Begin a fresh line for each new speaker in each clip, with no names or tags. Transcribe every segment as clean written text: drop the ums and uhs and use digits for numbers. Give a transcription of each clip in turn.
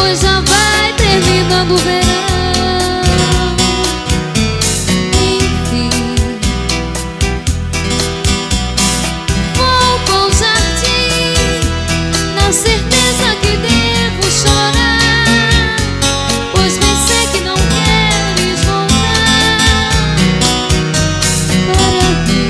pois já vai terminando o verão. Enfim, vou para o jardim na certeza que devo chorar, pois bem sei que não queres voltar para mim.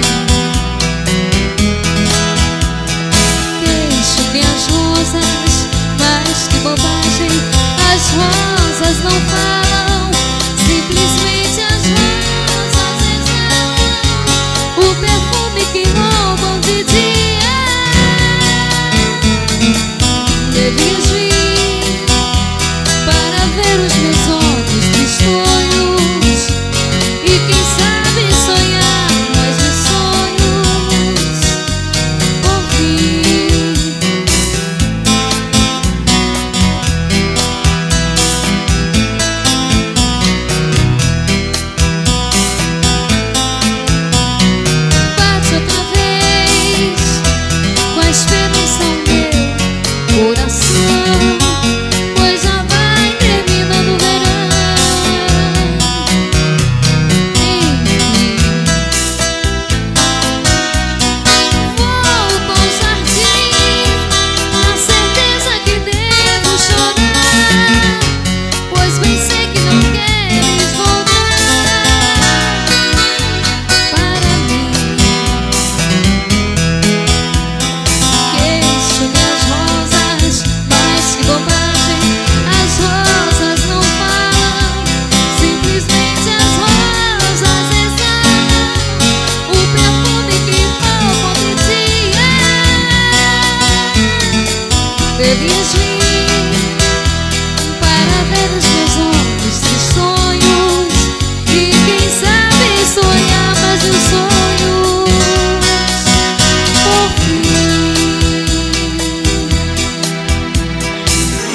Deixo que as rosas, mas que bobagem, as rosas não falam, simplesmente as rosas exalam o perfume que roubam de dia. Devias vir para ver os meus